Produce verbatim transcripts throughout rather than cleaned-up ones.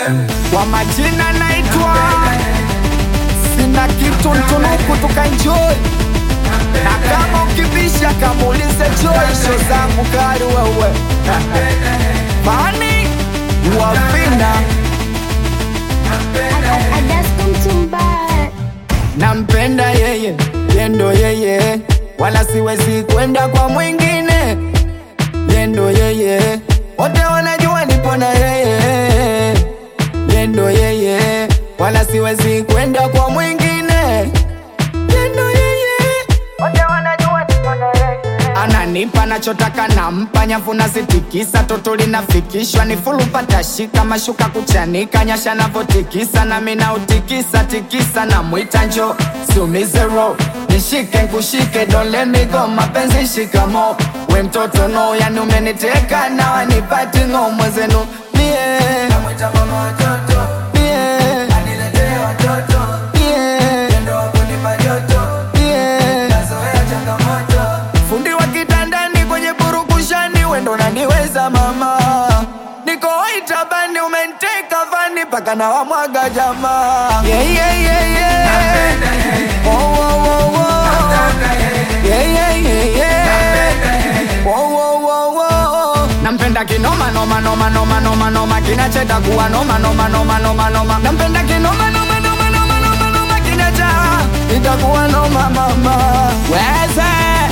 Kwa majina naitwa Sina Kitu Ntunuku tukaenjoy. Na kama ukibisha kamulize Joy, show zangu kali wewe Bani Wafina nampenda yeye, yendo yeye, wala siwezi kwenda kwa mwingine. Yendo yeye, wote wanajua nipo na yeye. Yendo yeye, wala siwezi kwenda kwa mwingine. Yendo yeye, wote wanajua nipo na yeye. Ananipa nachotaka nampa, nyavu nazitikisa, toto linafikishwa ni fulu patashika, mashuka kuchanika, nyasha navotikisa, na mina utikisa, tikisa na mwita njo, siumize roho, nishike nkushike, don't let me go, mapenzi shikamo, we mtoto no, yani umeniteka na wanipati ngo mwezenu, mie namwita mama watoto, mie aniletea watoto, mie endo wakunipa joto, mie nazoea changamoto, fundi wa kitandani kwenye purukushani, wendo naniweza mama, niko itabani umenteka vani, paka na wamwaga jamaa. Yeah, yeah, yeah, yeah. Oh, oh, oh, oh. Yeah, yeah, yeah, yeah. Oh, oh, oh, oh. Nampenda kinoma, noma, noma, noma, noma, noma, kinacheta kuwa noma, noma, noma, noma, noma. Nampenda kinoma, noma, noma, noma, noma, noma, kinacheta itakuwa noma, mama. Weze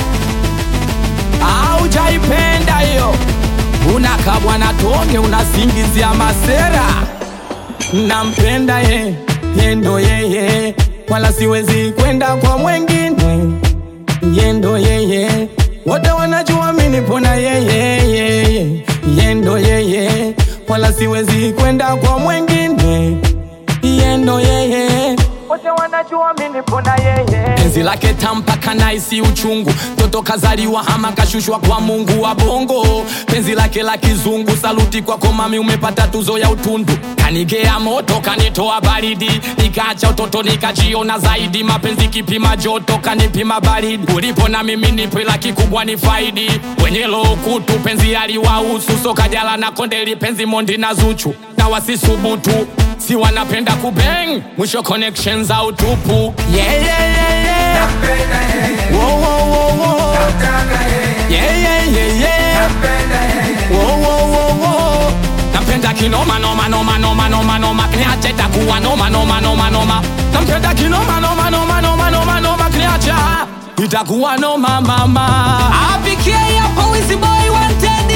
aujaipenda hiyo, unakabwa na tonge, unasingizia masera. Nampenda ye, yendo yeye, wala siwezi kwenda kwa mwengine. Yendo yeye, wote wanajua mimi nipo na yeye. Yendo yeye, wala siwezi kwenda kwa mwengine. Yendo yeye, wote wanajua mimi nipo na yeye. Penzi lake tampaka naisi uchungu, toto kazaliwa hama kashushwa kwa Mungu wa bongo. Penzi lake la kizungu, saluti kwako mami, umepata tuzo ya utundu. Kanigea moto kanitoa baridi, nikaacha utoto nikajiona zaidi. Mapenzi kipima joto kanipima baridi, ulipo na mimi nipo ila kikubwa ni faidi. Wenye loho kutu penzi aliwahusu, soka jala na kondeli penzi Mondi na Zuchu. Na wasisubutu, si wanapenda kubang, mwisho connection za utupu. Yeah, yeah, yeah, yeah. Nampenda yeye. Wow, wow, wow, wow. Namtaka yeye. Yeah, yeah, yeah, yeah. Nampenda yeye. Wow, wow, wow, wow. Nampenda kinoma, noma, noma, noma, noma, noma, kniacha itakuwa noma, noma, noma, noma. Nampenda kinoma, noma, noma, noma, noma, noma, kniacha itakuwa noma, mama. Apikie hapo Wizzy Boy wanted.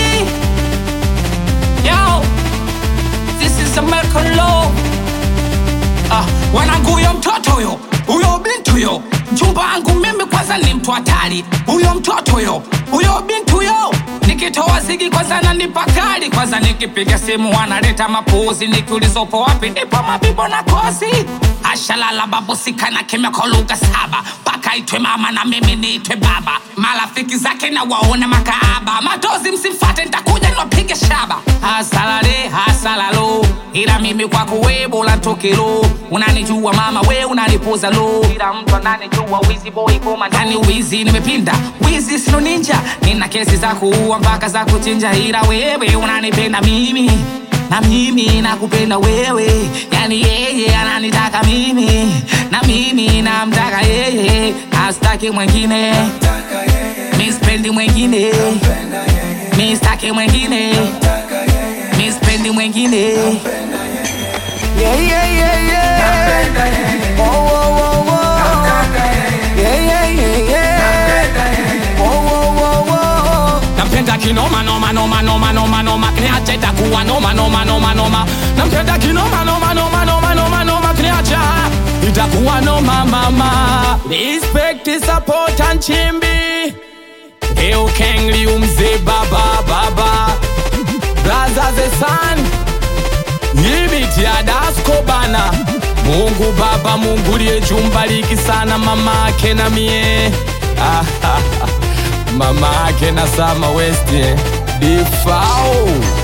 Yo, this is American Law. Ah, wanangu huyo mtoto huyo, huyo bintu huyo, mchumba wangu mimi kwanza ni mtu hatari. Huyo mtoto huyo, huyo bintu huyo, nikitoa zigi kwanza ananipa kali. Kwanza nikipiga simu wanaleta mapuzi, nikiuliza upo wapi nipo mabibo na kosi. Ashalala babu sikana kimya kwa lugha saba, paka itwe mama na mimi niitwe baba. Marafiki zake na waona makaaba, matozi msifate nitakuja niwapige shaba. Hasalale hasalalo, ila mimi kwa kuwebo la tokelo. Unanijua mama we unanipoza lo, ila mtu ananijua Wizzy Boy koma ndani Wizzy nimepinda. Wizzy sino ninja, nina kesi za kuua mpaka za kuchinja, ila wewe unanipenda mimi na mimi nakupenda wewe. Yani yeye ananitaka mimi na mimi namtaka yeye. Astaki mwengine, mi sipendi mwengine, mi staki mwengine, mi sipendi mwengine. Yeah, yeah, yeah, yeah. Oh, oh, oh, oh. Yeah, yeah, yeah, yeah. Oh, oh, oh, oh. Nampenda kinoma, noma, noma, noma, noma, noma, kniacha itakuwa noma, noma, noma, noma. Nampenda kinoma, noma, noma, noma, noma, noma, kniacha itakuwa noma, mama. Respect, support and chimbi. Eo Kengli umze baba, baba. Blaza the sun. Yibiti ya dasko bana. Mungu baba, Mungu liye jumbaliki sana mama ake na mie. Mama ake na Sama West, Difao.